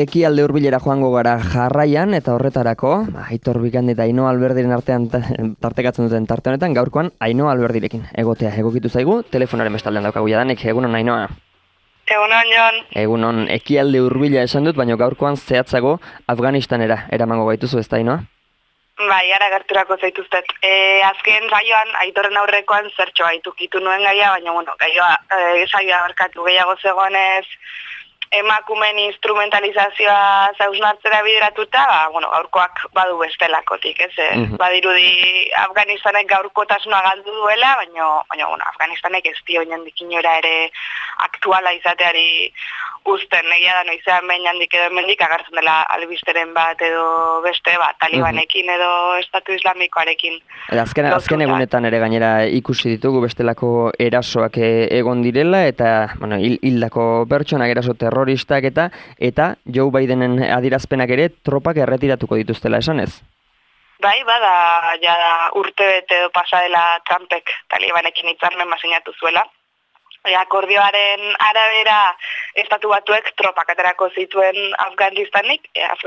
Ekialde Hurbilera joango gara jarraian eta horretarako, Aitor Bikandi eta Ainhoa Alberdiren artean tartekatzen duten tarte honetan, gaurkoan Ainhoa Alberdirekin egotea egokitu zaigu, telefonaren bestaldean daukagu jadanik, egunon Ainhoa. Egunon, Jon. Egunon, Ekialde Hurbila esan dut, baina gaurkoan zehatzago Afganistanera eramango gaituzu, ez da Ainhoa? Bai, ara gerturako zaituztet. Azken saioan, Aitorren aurrekoan zertxo gaitukitu nuen gaia, baina saioa barkatu gehiago zegoenez, emakumen instrumentalizazioa zausnartzera bideratuta, gaurkoak badu bestelakotik, ez? Badirudi Afganistanek gaurkotasuna galdu duela, baina Afganistanek ez dio inandik inora ere aktuala izateari uzten, egia da noizean behin handik edo hemendik agertzen dela albisteren bat edo beste bat, talibanekin edo estatu islamikoarekin. Azken egunetan ere gainera ikusi ditugu bestelako erasoak egon direla, eta hildako pertsonak eraso terroristak eta Joe Bidenen adierazpenak ere tropak erretiratuko dituztela esanez? Bai, bada, urte bete edo pasa dela Trumpek talibanekin hitzarmen sinatu zuela. Akordioaren arabera estatu batuek tropak aterako zituen Afganistanik,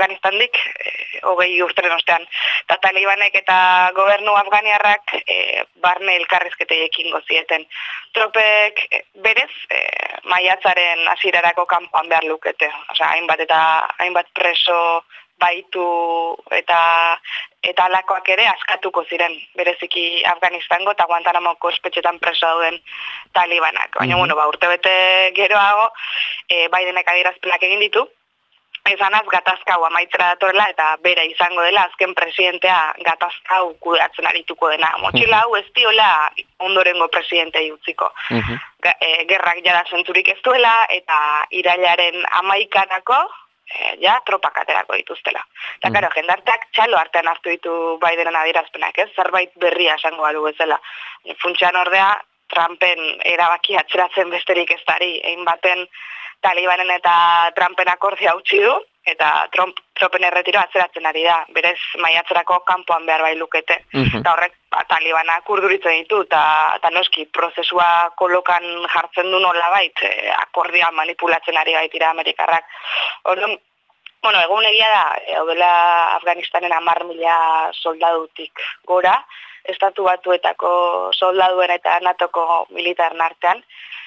20 urteren ostean. Eta talibanek eta gobernu afganiarrak barne elkarrizketei ekingo zieten. Tropek berez maiatzaren hasierarako kanpoan behar lukete. Hainbat preso baitu eta alakoak ere askatuko ziren, bereziki Afganistango eta Guantanamoko espetxetan preso dauden talibanak. Baina, urtebete geroago, Bidenek adierazpenak egin ditu, esanaz gatazka hau amaitzera datorrela eta bera izango dela azken presidentea gatazka hau kudeatzen arituko dena. Motxila hau ez diola ondorengo presidentei utziko. Gerrak jada zentzurik ez duela eta irailaren 11-ako tropak aterako dituztela. Eta, karo, jendarteak txalo artean hartu ditu Bidenen adierazpenak, ez? Zerbait berria esango balu bezala. Funtsean ordea, Trumpen erabaki atzeratzen besterik ez dari, egin baten Talibanen eta Trumpen akordia utzi du, eta Trumpen erretiro atzeratzen ari da, berez maiatzerako kanpoan behar bai lukete. Eta horrek Talibanak urduritzen ditu, eta noski prozesua kolokan jartzen du nola bait, akordia manipulatzen ari baitira Amerikarrak. Orduan, egun egia da, dela Afganistanen 10.000 soldadutik gora, estatu batuetako soldaduen eta NATOko militaren artean.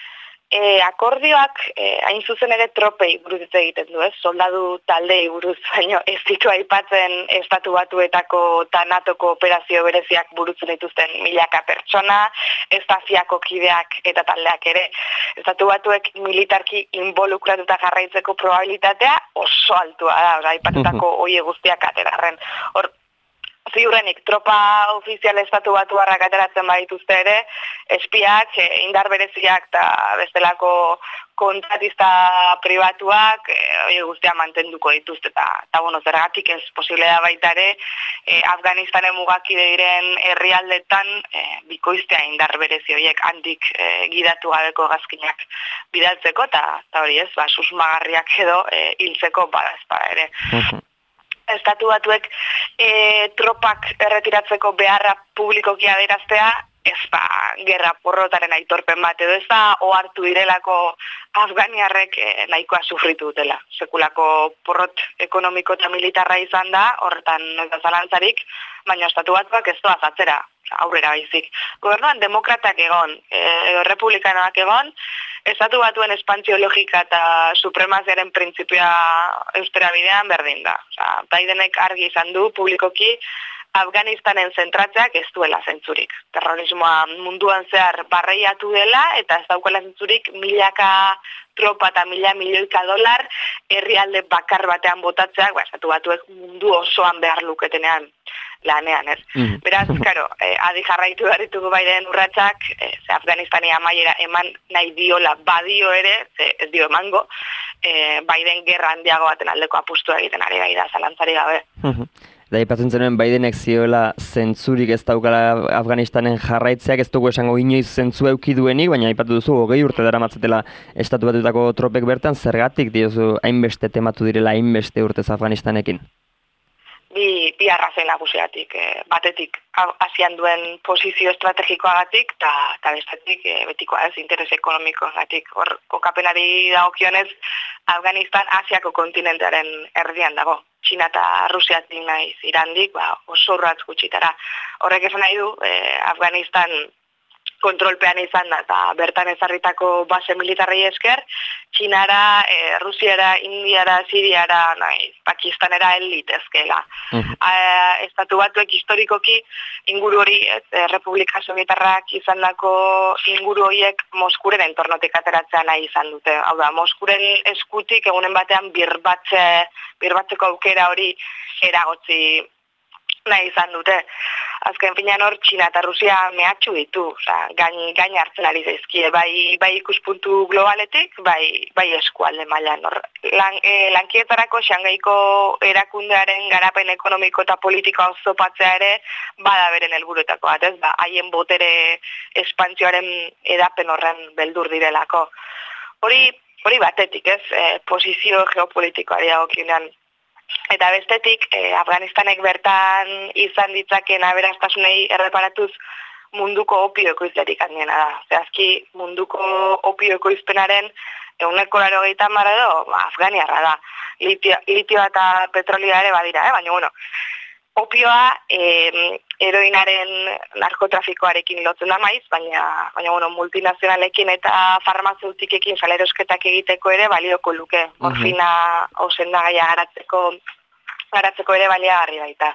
Akordioak hain zuzen ere tropei buruz hitz egiten du, soldadu taldei buruz, baino ez ditu aipatzen estatu batuetako eta NATOko operazio bereziak burutzen dituzten milaka pertsona, estafiako kideak eta taldeak ere. Estatu batuek militarki involukratuta jarraitzeko probabilitatea oso altua da, aipatutako hoie guztiak aterarren. Ziurrenik, tropa ofizial estatu batuarrak ateratzen badituzte ere, espiak, indar bereziak eta bestelako kontratista pribatuak guztia mantenduko dituzte eta zergatik ez posible da baita ere Afganistanen mugakide diren herrialdetan bikoiztea indar berezi horiek handik gidatu gabeko gazkinak bidaltzeko eta hori ez, susmagarriak edo hiltzeko badazpa ere. Estatu batuek tropak erretiratzeko beharra publikoki adieraztea, ez da gerra porrotaren aitorpen bat, edo ez da ohartu direlako afganiarrek nahikoa sufritu dutela. Sekulako porrot ekonomiko eta militarra izan da, horretan ez da zalantzarik, baina estatu batuak ez doaz atzera, aurrera baizik. Gobernuan demokratak egon, edo republikanoak egon, estatu batuen espantzio logika eta supremaziaren printzipioa eustera bidean berdin da. Bidenek argi izan du publikoki Afganistanen zentratzeak ez duela zentzurik. Terrorismoa munduan zehar barreiatu dela eta ez daukela zentzurik milaka tropa eta milioika dolar herrialde bakar batean botatzeak, estatu batuek mundu osoan behar luketenean lanean, ez? Beraz, karo, adi jarraitu ditugu Biden urratsak, Afganistani amaiera eman nahi diola badio ere, ez dio emango, Biden gerra handiago baten aldeko apustua egiten ari gai da, zalantzari gabe. Da, ipatzen zenuen Bidenek zioela zentzurik ez daukala Afganistanen jarraitzeak, ez dugu esango inoiz zentzu eduki duenik, baina aipatu duzu 20 urte daramatzetela estatu batutako tropek bertan, zergatik diozu hainbeste tematu direla hainbeste urtez Afganistanekin? bi arrazoi nagusiatik, batetik Asian duen posizio estrategikoagatik eta bestetik betikoa ez interes ekonomikoagatik. Hor kokapenari dagokionez Afganistan Asiako kontinentearen erdian dago. Txina eta Rusiatik naiz Irandik, oso urratz gutxitara. Horrek esan nahi du, Afganistan kontrolpean izan da, eta bertan ezarritako base militarrei esker, Txinara, Rusiara, Indiara, Siriara, Pakistanera helitezkeela. Estatu Batuek historikoki inguru hori, Republika Sovietarrak izandako inguru horiek Moskuren entornotik ateratzea nahi izan dute. Hau da, Moskuren eskutik egunen batean birbatzeko aukera hori eragotzi nahi izan dute. Azken finean hor, Txina eta Rusia mehatxu ditu, gain hartzen ari zaizkie, bai ikuspuntu globaletik, bai eskualde mailan. Lankietarako Xangaiko erakundearen garapen ekonomiko eta politikoa oztopatzea ere bada beren helburuetako bat, ez? Haien botere espantzioaren edapen horren beldur direlako. Hori batetik, ez? Posizio geopolitikoari dagokionean. Eta bestetik, Afganistanek bertan izan ditzaken aberastasunei erreparatuz munduko opio ekoizlerik handiena da. Zehazki munduko opio ekoizpenaren 80% edo afganiarra da. Litioa eta petrolioa ere badira, baina opioa heroinaren narkotrafikoarekin lotzen da maiz, baina multinazionalekin eta farmazeutikekin salerosketak egiteko ere balioko luke. Morfina osendagaia garatzeko ere baliagarri baita.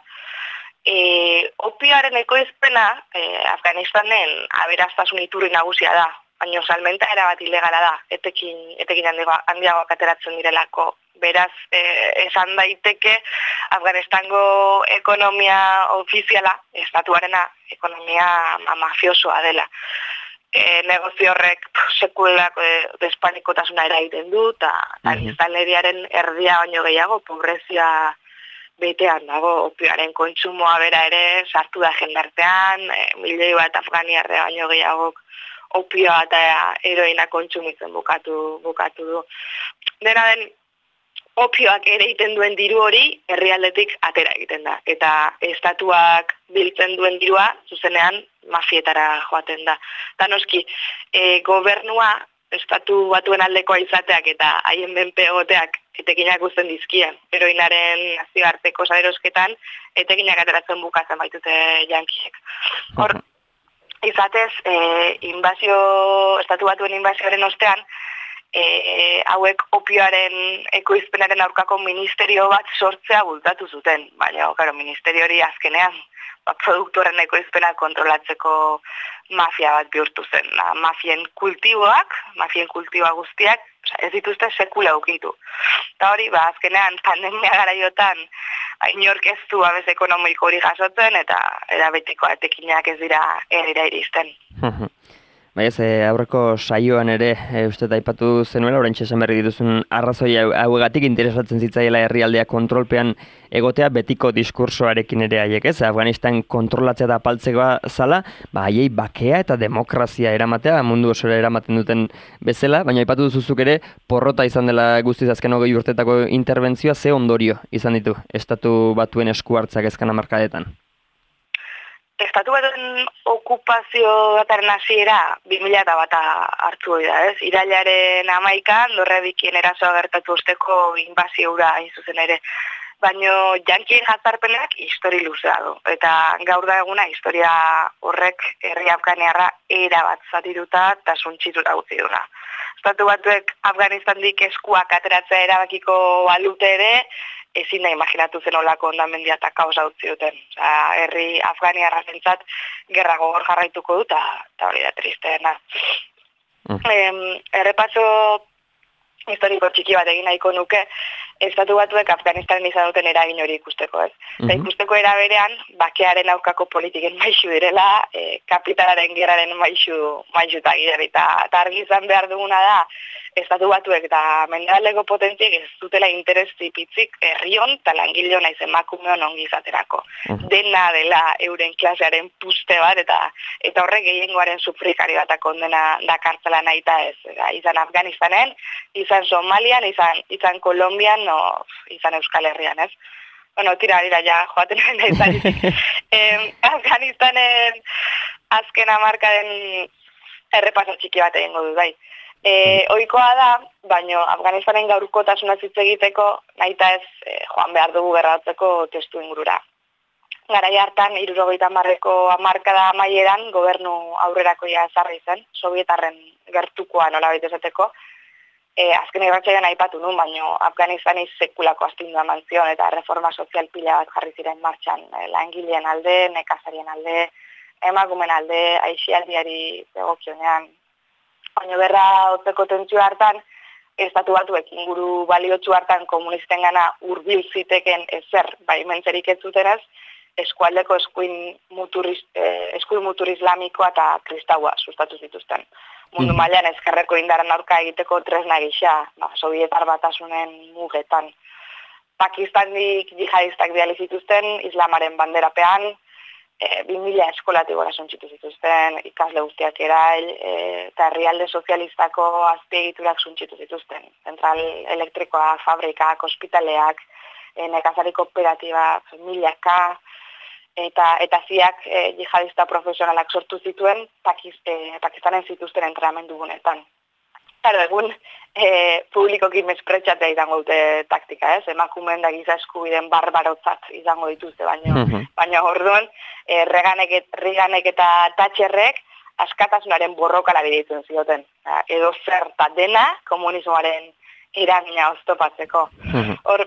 Opioaren ekoizpena Afganistanen aberastasun iturri nagusia da, baina salmenta erabat ilegala da, etekin handiagoak ateratzen direlako. Beraz, esan daiteke Afganistango ekonomia ofiziala, estatuarena ekonomia mafiosoa dela. Negozio horrek sekulako despanikotasuna eragiten du, eta biztanleriaren erdia baino gehiago pobrezia betean dago, opioaren kontsumoa bera ere sartu da jendartean, milioi bat afganiarre baino gehiagok opioa eta heroina kontsumitzen bukatu du. Dena den, opioak ere egiten duen diru hori herrialdetik atera egiten da. Eta estatuak biltzen duen dirua zuzenean mafietara joaten da. Eta noski, gobernua estatu batuen aldekoa izateak eta haien menpe egoteak etekinak uzten dizkia. Heroinaren nazioarteko salerosketan etekinak ateratzen bukatzen baitute jankiek. Hor, izatez, estatu batuen inbazioaren ostean, hauek opioaren ekoizpenaren aurkako ministerio bat sortzea bultatu zuten. Baina, ministerio hori azkenean, produktoren ekoizpena kontrolatzeko mafia bat bihurtu zen. Mafien kultiboa guztiak, ez dituzte sekula ukitu. Eta hori, azkenean pandemia garaiotan, inork ez du babes ekonomiko hori jasotzen, eta betikoa etekinak ez dira herrira iristen. Bai ez, aurreko saioan ere, uste aipatu zenuela, oraintxe esan berri dituzun arrazoi hauegatik interesatzen zitzaiela herrialdea kontrolpean egotea betiko diskursoarekin ere haiek, ez? Afganistan kontrolatzea da apaltzekoa zala, haiei bakea eta demokrazia eramatea, mundu osora eramaten duten bezala, baina aipatu duzuzuk ere, porrota izan dela guztiz azken 20 urtetako interbentzioa, ze ondorio izan ditu, estatu batuen esku hartzak ezkan hamarkadetan? Estatu batuen okupazio bataren hasiera 2001 hartu hori da, ez? Irailaren 11an Dorrebikien erasoa gertatu osteko inbazio hura hain zuzen ere. Baina jankien jazarpenak histori luzea du. Eta gaur da eguna historia horrek herri afganiarra erabat zatiruta eta suntsituta utzi duna. Estatu batuek Afganistandik eskuak ateratzea erabakiko balute ere, ezin da imaginatu zen olako ondamendia eta kausa utzi duten. Herri afganiarra zentzat gerra gogor jarraituko dut, eta hori da tristeena. Errepaso historiko txiki bat egin nahiko nuke, estatu batuek Afganistanen izan duten eragin hori ikusteko, ez? Eta ikusteko era berean, bakearen aurkako politiken maisu direla, kapitalaren gerraren maixuta gider, eta argi izan behar duguna da, estatu batuek eta mendebaldeko potentziek ez dutela interes tipitzik herrion eta langileon naiz emakumeon ongi izaterako. Dena dela euren klasearen puste bat eta horrek gehiengoaren sufrikari bat kondena dakartzela nahita ez. Izan Afganistanen, izan Somalian, izan Kolombian, izan Euskal Herrian, ez? bueno, tira ja, joaten nahi zaizik. Afganistanen azken hamarkaden errepaso txiki bat egingo du, bai. Ohikoa da, baino Afganistanen gaurkotasuna hitz egiteko nahita ez joan behar dugu gerratzeko testu ingurura. Garai hartan, 70ko hamarkada amaieran gobernu aurrerakoia ezarri zen, Sovietarren gertukoa nolabait esateko. Azken irratsaioan aipatu nun, baino Afganistani sekulako astindua eman zion eta reforma sozial pila bat jarri ziren martxan, langileen alde, nekazarien alde, emakumeen alde, aisialdiari zegokionean. Baina berra hotzeko tentsio hartan, estatu batuek inguru baliotsu hartan komunistengana hurbil ziteken ezer baimentzerik ez zutenez, eskualdeko eskuin mutur islamikoa eta kristaua sustatu zituzten. Mundu mailan ezkerreko indaren aurka egiteko tresna gisa, Sovietar Batasunen mugetan. Pakistanik jihadistak bidali zituzten, islamaren banderapean, 2000 eskolatik gora suntxitu zituzten, ikasle guztiak erail, eta herrialde sozialistako azpiegiturak suntxitu zituzten. Zentral elektrikoak, fabrikak, ospitaleak, nekazari kooperatiba, milaka, eta ziak jihadista profesionalak sortu zituen Pakistanen zituzten entrenamendu gunetan. Claro, egun publikokin mespretxatea izango dute taktika, ez? Emakumeen da giza eskubideen barbarotzat izango dituzte, baina orduan Reaganek eta Thatcherrek askatasunaren borrokala bideitzen zioten. Edo zer eta dena komunismoaren eragina oztopatzeko. Hor,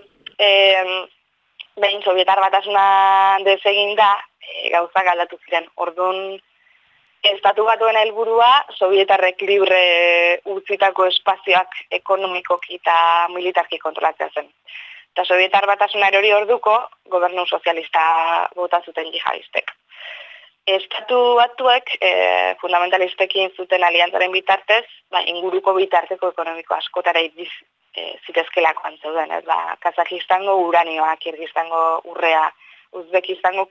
behin Sovietar Batasuna desegin da, gauzak aldatu ziren. Orduan, estatu batuen helburua Sovietarrek libre utzitako espazioak ekonomikoki eta militarki kontrolatzea zen. Eta Sovietar Batasuna hori orduko, gobernu sozialista bota zuten jihadistek. Estatu batuek fundamentalistekin zuten aliantzaren bitartez, inguruko bitarteko ekonomiko askotara zitezkelakoan zeuden, Kazakistango uranioa, Kirgistango urrea, Uzbekistango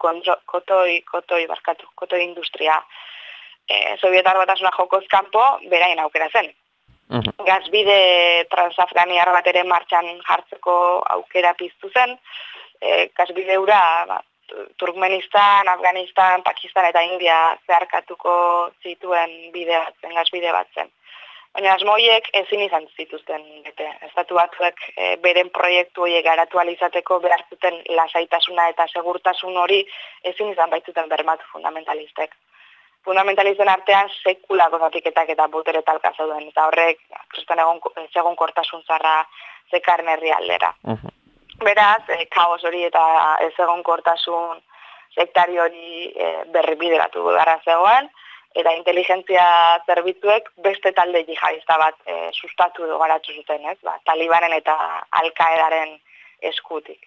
kotoi industria. Sovietar Batasuna jokoz kanpo beraien aukera zen. Gazbide transafganiar bat ere martxan jartzeko aukera piztu zen. Gazbide hura Turkmenistan, Afganistan, Pakistan eta India zeharkatuko zituen gazbide bat zen. Baina asmoiek ezin izan zituzten bete. Estatu batzuek beren proiektu horiek garatu alizateko behar zuten lasaitasuna eta segurtasun hori ezin izan baitzuten bermatu fundamentalistek. Fundamentalisten artean sekulako zatiketak eta botere talka zeuden, eta horrek kriston egonkortasun zarra zekarren herrialdera. Beraz, kaos hori eta ez egonkortasun sektari hori berri bideratu gara zegoen, eta inteligentzia zerbitzuek beste talde jihadista bat sustatu edo garatu zuten, Talibanen eta Al-Qaedaren eskutik.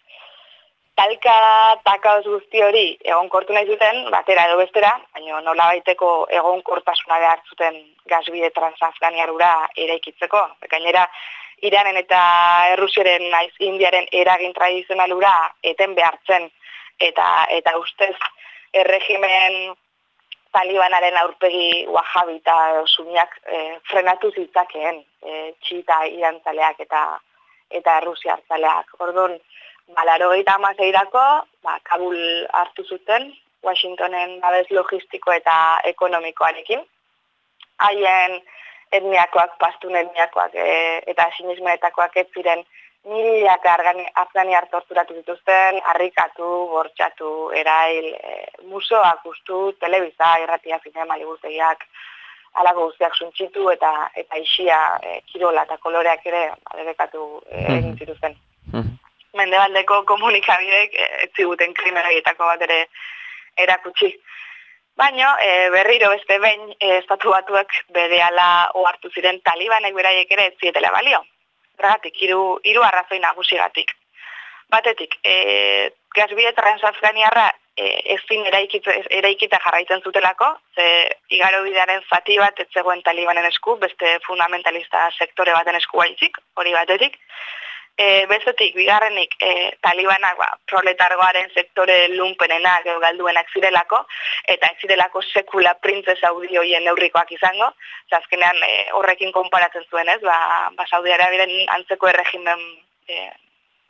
Takaoz guzti hori egonkortu nahi zuten, batera edo bestera, baina nolabaiteko egonkortasuna behar zuten gazbide transafganiarura eraikitzeko. Gainera, Iranen eta Errusiaren naiz Indiaren eragin tradizionalura eten behartzen, eta ustez erregimen Talibanaren aurpegi wahabi eta sunniak frenatu zitzakeen txita irantzaleak eta errusiartzaleak. Orduan, 1986-erako Kabul hartu zuten, Washingtonen babes logistiko eta ekonomikoarekin. Haien etniakoak, pastun etniakoak eta sinismoetakoak ez ziren milaka afganiar torturatu zituzten, harrikatu, bortxatu, erail, museoak ustu, telebista, irratia, zinema, liburutegiak, halako guztiak suntxitu eta isia, kirola eta koloreak ere debekatu egin zituzten. Mendebaldeko komunikabidek ez ziguten krimen horietako bat ere erakutsi. Baina, berriro beste behin, estatu batuek berehala ohartu ziren Talibanek beraiek ere ez zietela balio. Horregatik, hiru arrazoi nagusigatik. Batetik, gazbide transafganiarra ezin eraikita jarraitzen zutelako, ze igarobidearen zati bat ez zegoen Talibanen esku, beste fundamentalista sektore baten esku baizik, hori batetik. Bestetik, bigarrenik, Talibanak proletargoaren sektore lumpenenak galduenak zirelako, eta ez zirelako sekula printzesa saudi hoien neurrikoak izango, azkenean horrekin konparatzen zuen, Saudi Arabiaren antzeko erregimen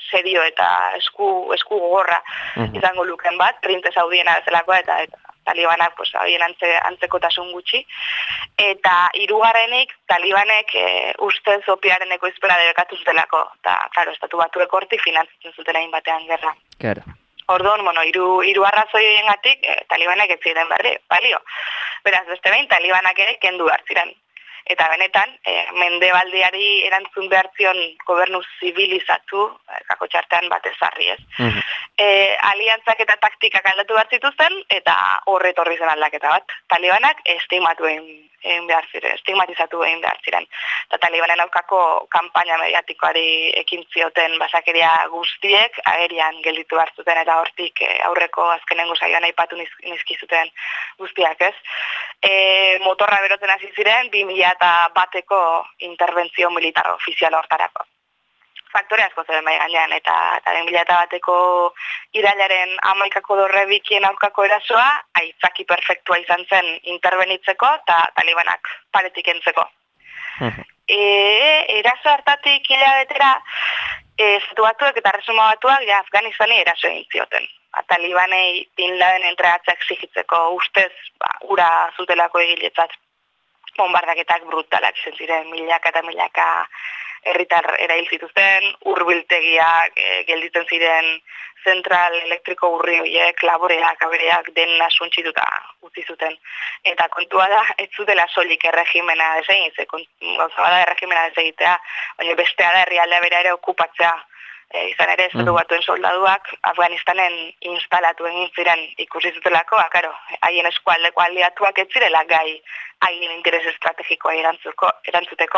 serio eta esku gogorra izango luken bat, Prince Saudiena bezalakoa eta Talibanak pues haien antzekotasun gutxi. Eta hirugarrenik Talibanek ustez opiaren ekoizpena debekatu zutelako. Eta, claro, Estatu Batuek hortik finantzatzen zuten egin batean gerra. Claro. Orduan, hiru arrazoi horiengatik Talibanek ez ziren balio. Beraz, beste behin, Talibanak ere kendu behar ziren. Eta benetan, mendebaldiari erantzun behar zion gobernu zibilizatu, kako txartean bat ezarri ez. Aliantzak eta taktikak aldatu behar zituzten, eta horretorri zen aldaketa bat. Talibanak estigmatizatu egin behar ziren. Eta Talibanen aurkako kanpaina mediatikoari ekin zioten basakeria guztiek, agerian gelditu behar zuten, eta hortik aurreko azkenengo saioan aipatu nizkizuten guztiak ez. Motorra berotzen hasi ziren 2001eko interbentzio militar ofizial hortarako. Faktore asko zen bai gainean, eta 2001eko irailaren 11ko dorrebikien aurkako erasoa aitzaki perfektua izan zen interbenitzeko eta Talibanak paretik entzeko. Eraso hartatik hilabetera Estatu Batuek eta Erresuma Batuak Afganistani eraso egin zioten. Talibanei Bin Laden entregatzea exigitzeko ustez ura zutelako egiletzat bombardaketak brutalak izan ziren, milaka eta milaka herritar erail zituzten, hurbiltegiak gelditzen ziren, zentral elektriko urri horiek, laboreak, abereak, dena suntsituta utzi zuten. Eta kontua da, ez zutela soilik erregimena desegin, gauza bada erregimena desegitea, baina bestea da herrialdea bera ere okupatzea. Izan ere, Estatu Batuen soldaduak Afganistanen instalatu egin ziren ikusi zutelako, haien eskualdeko aliatuak ez zirela gai haien interes estrategikoa erantzuteko.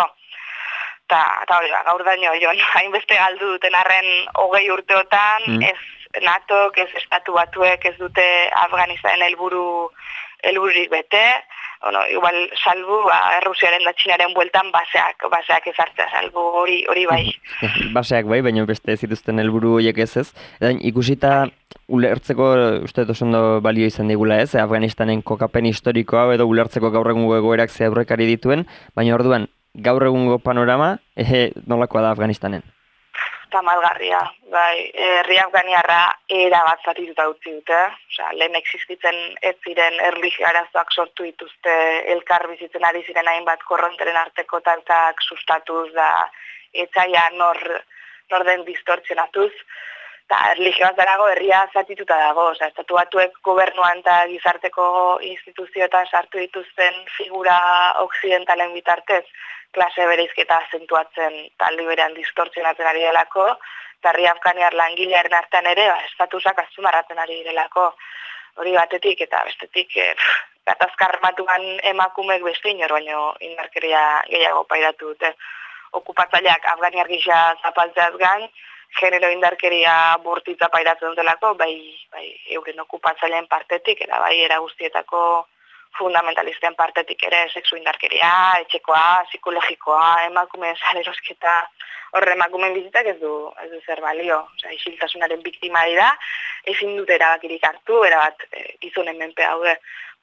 Eta hori da, gaur daño, hainbeste galdu duten arren 20 urteotan, ez NATO, ez Estatu Batuek ez dute Afganistanen helbururik bete, igual salbu Errusiaren da Txinaren bueltan baseak ezartzea, salbu hori bai. Baseak bai, baina beste zituzten helburu horiek ez. Ikusita ulertzeko uste dut oso balio izan digula ez, Afganistanen kokapen historikoa edo ulertzeko gaur egungo egoerak ze aurrekari dituen, baina orduan gaur egungo panorama nolakoa da Afganistanen? Tamalgarria, bai, herri afganiarra erabat zatituta utzi dute, lehen existitzen ez ziren erlijio arazoak sortu dituzte elkar bizitzen ari ziren hainbat korronteren arteko taltak sustatuz da etxaia nor den distortzionatuz, eta erlijioaz darago herria zatituta dago, Estatu Batuek gobernuan eta gizarteko instituzioetan sartu dituzten figura okzidentalen bitartez, klase bereizketa azentuatzen talde berean distortzionatzen ari delako, eta herri afganiar langilearen artean ere estatusak azpimarratzen ari direlako. Hori batetik eta bestetik gatazka armatuan emakumeek beste inor baino indarkeria gehiago pairatu dute. Okupatzaileak afganiar gisa zapaltzeaz gain, genero indarkeria bortitza pairatzen dutelako, bai euren okupatzaileen partetik, eta bai era guztietako fundamentalisten partetik ere sexu indarkeria, etxekoa, psikologikoa, emakumeen salerosketa, horre emakumeen bizitzak ez du zer balio. Isiltasunaren biktima dira, ezin dute erabakirik hartu, erabat gizonen menpe haude.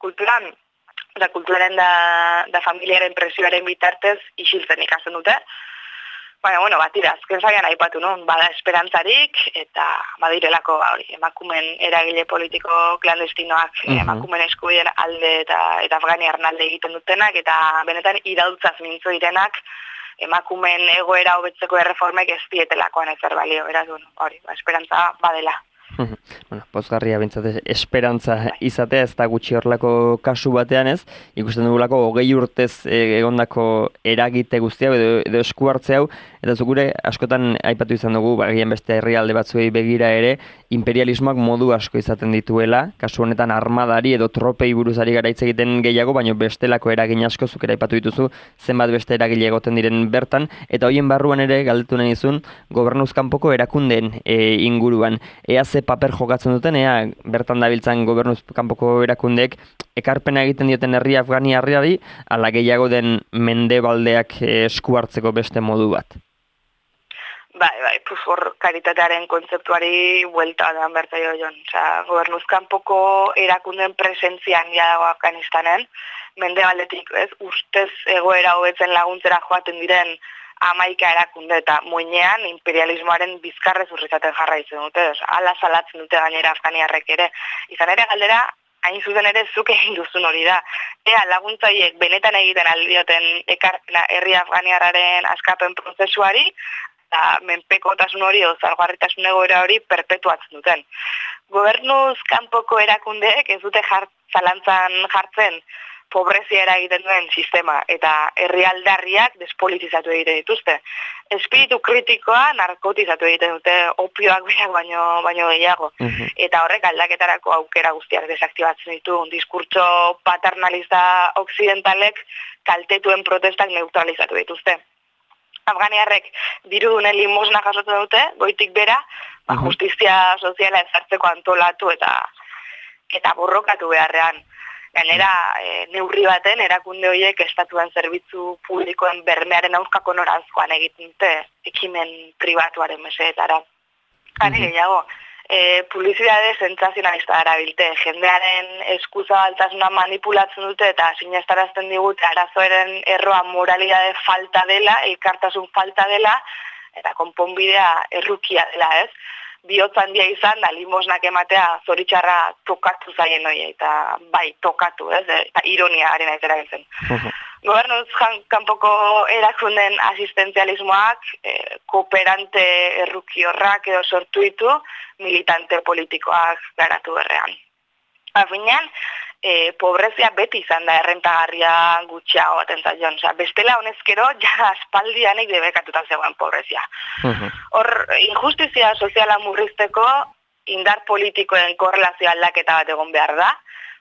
Kulturaren da familiaren presioaren bitartez isiltzen ikasten dute. Baina, batira, azken zagean aipatu, bada esperantzarik, eta badirelako emakumen eragile politiko klandestinoak, emakumen eskubideen alde eta afganiarren alde egiten dutenak, eta benetan iraultzaz mintzo direnak, emakumen egoera hobetzeko erreformek ez dietelakoan ezer balio, beraz, esperantza badela. Pozgarria bintzat esperantza izatea ez da gutxi horrelako kasu batean ez, ikusten dugulako 20 urtez egondako eragite guztia edo esku hartze hau, eta zukure askotan aipatu izan dugu, bagian beste herrialde batzuei begira ere, imperialismoak modu asko izaten dituela, kasu honetan armadari edo tropei buruzari gara hitz egiten gehiago, baina bestelako eragin asko zuk ere aipatu dituzu, zenbat beste eragile egoten diren bertan, eta hoien barruan ere galdetu nahi dizun, gobernuz kanpoko erakundeen inguruan, ea ze paper jokatzen duten, bertan dabiltzan gobernuz kanpoko erakundeek ekarpena egiten dioten herri afganiarriari, ala gehiago den mendebaldeak esku hartzeko beste modu bat. Bai, hor karitatearen kontzeptuari buelta da bertaio jon. Gobernuz kanpoko erakundeen presentzian dago Afganistanen, mendebaldetik, ustez egoera hobetzen laguntzera joaten diren 11 erakunde eta muinean imperialismoaren bizkarrez urrizaten jarraitzen dute, ala salatzen dute gainera afganiarrek ere. Izan ere galdera, hain zuzen ere zuk egin duzun hori da. Laguntzaiek benetan egiten aldioten ekarpena herri afganiarraren askapen prozesuari, eta menpekotasun hori, zargarritasun egoera hori perpetuatzen duten. Gobernuz kanpoko erakundeek ez dute zalantzan jartzen pobrezia eragiten duen sistema eta herrialdarriak despolitizatu egiten dituzte. Espiritu kritikoa narkotizatu egiten dute opioak berak baino gehiago. Eta horrek aldaketarako aukera guztiak desaktibatzen ditu. Diskurtso paternalista occidentalek kaltetuen protestak neutralizatu dituzte. Afganiarrek dirudunen limosna jasotzen dute, goitik bera, justizia soziala ezartzeko antolatu eta borrokatu beharrean. Gainera, neurri baten, erakunde horiek estatuan zerbitzu publikoen bermearen aurkako noranzkoan egiten dute, ekimen pribatuaren meseetara. Hari gehiago, publizitate sentsazionalista darabilte, jendearen eskuzabaltasuna manipulatzen dute eta sinestarazten digute arazoaren erroa moralidade falta dela, elkartasun falta dela, eta konponbidea errukia dela, ez? Bihotz handia izan da limosnak ematea zoritxarra tokatu zaien hori, eta bai, tokatu, ez? Eta ironia arena ez erabiltzen. Gobernuz kanpoko erakunden asistentzialismoak, kooperante erruki horrak edo sortu ditu, militante politikoak garatu berrean. Afinean, pobrezia beti izan da errentagarria gutxiago baten zaion. Bestela honezkero, ja aspaldianik debekatuta zegoen pobrezia. Hor, injustizia soziala murrizteko indar politikoen korrelazio aldaketa bat egon behar da.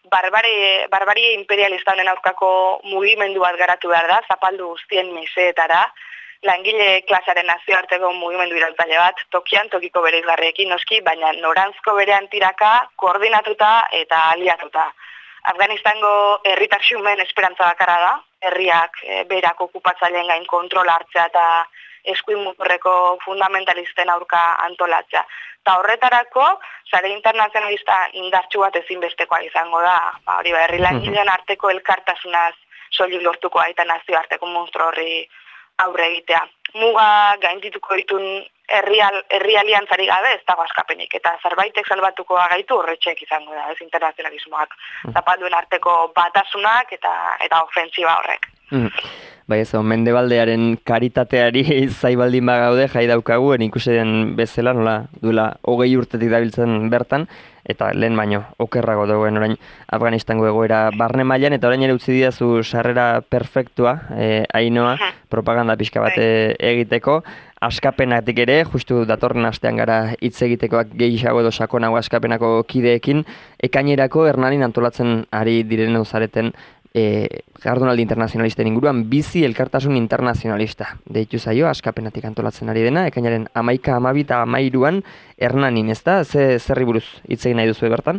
Barbarie imperialista honen aurkako mugimendu bat garatu behar da, zapaldu guztien meseetara, langile klasearen nazioarteko mugimendu irautzaile bat, tokian tokiko bereizgarriekin noski, baina noranzko berean tiraka, koordinatuta eta aliatuta. Afganistango herritar xumen esperantza bakarra da, herriak berak okupatzaileen gain kontrola hartzea eta eskuin muturreko fundamentalisten aurka antolatzea. Eta horretarako, sare internazionalista indartsu bat ezinbestekoa izango da, hori herri langileen arteko elkartasunaz soilik lortuko eta nazioarteko monstro horri aurre egitea. Muga gaindituko ditun herri aliantzari gabe ez dago askapenik, eta zerbaitek salbatuko gaitu horretxek izango da, ez internazionalismoak. Zapalduen arteko batasunak eta ofensiba horrek. Bai ez, mendebaldearen karitateari zaibaldin bagaude jai daukagu, ikusten bezala, nola duela 20 urtetik dabiltzen bertan, eta lehen baino, okerrago dagoen orain Afganistango egoera barne mailan, eta orain ere utzi didazu sarrera perfektua, Ainhoa, propaganda pixka bat egiteko, askapenatik ere, justu datorren astean gara hitz egitekoak gehiago edo sakonago askapenako kideekin, ekainerako Hernanin antolatzen ari diren zareten jardunaldi internazionalisten inguruan bizi elkartasun internazionalista. Deitu zaio, askapenatik antolatzen ari dena, ekainaren 11, 12 eta 13an Hernanin, ez da? Zerri buruz hitz egin nahi duzu bertan?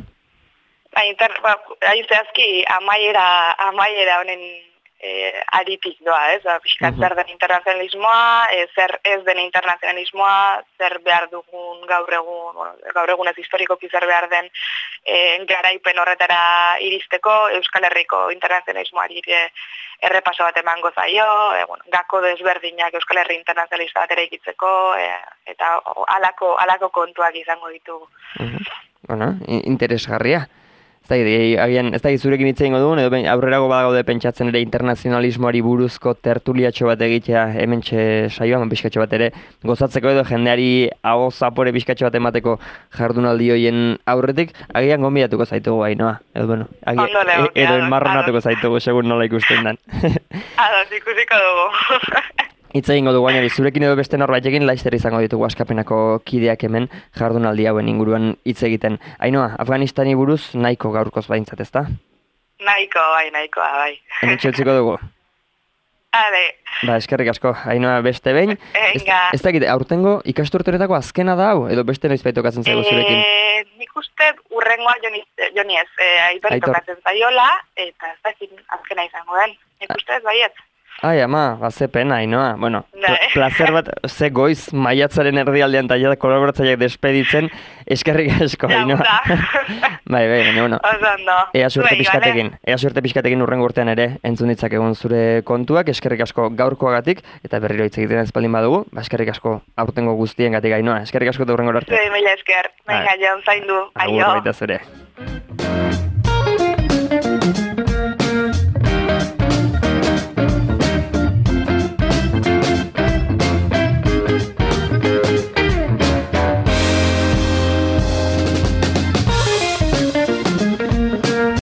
Hain zehazki amaiera honen aritik doa, ez? Piskat zer den internazionalismoa, zer ez den internazionalismoa, zer behar dugun gaur egunez historikoki zer behar den garaipen horretara iristeko, Euskal Herriko internazionalismoari errepaso bat emango zaio, gako desberdinak Euskal Herri internazionalista bat ere ikitzeko, eta alako kontuak izango ditugu. Interesgarria. Ez da zurekin hitz egingo dugun, edo aurrerago badagaude pentsatzen ere internazionalismoari buruzko tertuliatxo bat egitea hementxe saioan, pixkatxo bat ere gozatzeko edo jendeari aho zapore pixkatxo bat emateko jardunaldi hoien aurretik, agian gonbidatuko zaitugu Ainhoa, edo enmarronatuko zaitugu segun nola ikusten den. Ikusiko dugu. Hitz egingo dugu gainari, zurekin edo beste norbaitekin laizter izango ditugu askapenako kideak hemen jardunaldi hauen inguruan hitz egiten. Ainhoa, Afganistani buruz nahiko gaurkoz baintzat, ezta? Nahikoa, bai. Hementxe utziko dugu? Ba, eskerrik asko, Ainhoa beste behin. Ez dakit, aurtengo ikasturteretako azkena da hau, edo beste noiz baitokatzen zaigu zurekin? Nik uste urrengoa joni ez, Aitor tokatzen zaiola, eta ez dakit azkena izango den. Nik uste ez baiet. Ai, ama, ze pena, Ainoa. Bueno, Bai. placer bat, ze goiz maiatzaren erdialdean eta kolaboratzaileak despeditzen, eskerrik asko, Ainoa. Bai, baina, bueno. Osondo. Ea suerte pixkatekin urrengo urtean ere entzun ditzakegun zure kontuak, eskerrik asko gaurkoagatik, eta berriro hitz egiten ez baldin badugu, eskerrik asko aurtengo guztiengatik, Ainoa. Eskerrik asko eta urrengo arte. Mila esker. Baina, Jon, zaindu. Aio. Agur baita zure.